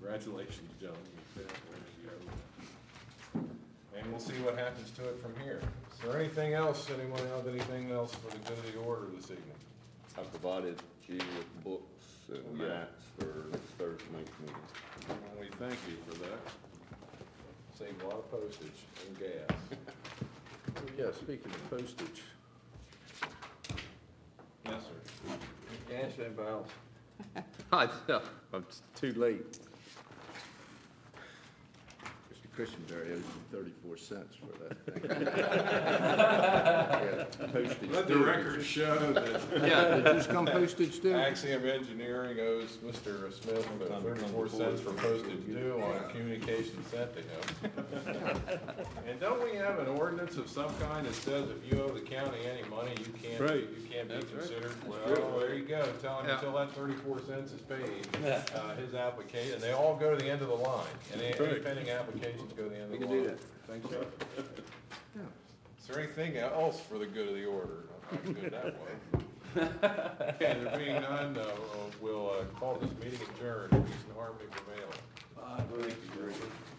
Congratulations, John. There you go. And we'll see what happens to it from here. Is there anything else, anyone have anything else for the good of the order this evening? I provided you with books and mats for next Thursday night's meeting. Well, we thank you for that. Saved a lot of postage and gas. Oh, yeah, speaking of postage, Yes, sir. gas and valves. I know, I'm too late. Mr. Christianberry owes me 34 cents for that thing. Yeah, postage Let the due. record show that Yeah, did this come postage due? Axiom Engineering owes Mr. Smith 34 cents for postage due on communication sent to him. And don't we have an ordinance of some kind that says if you owe the county any money, you can't be considered? Well, there you go, tell him Yeah. until that 34 cents is paid, his application, they all go to the end of the line. And any pending applications go to the end of the line. We can do that. Think so? Yeah. Is there anything else for the good of the order? I'm good that way. Okay, there being none, we'll call this meeting adjourned. Peace and harmony prevail. Thank you, Richard.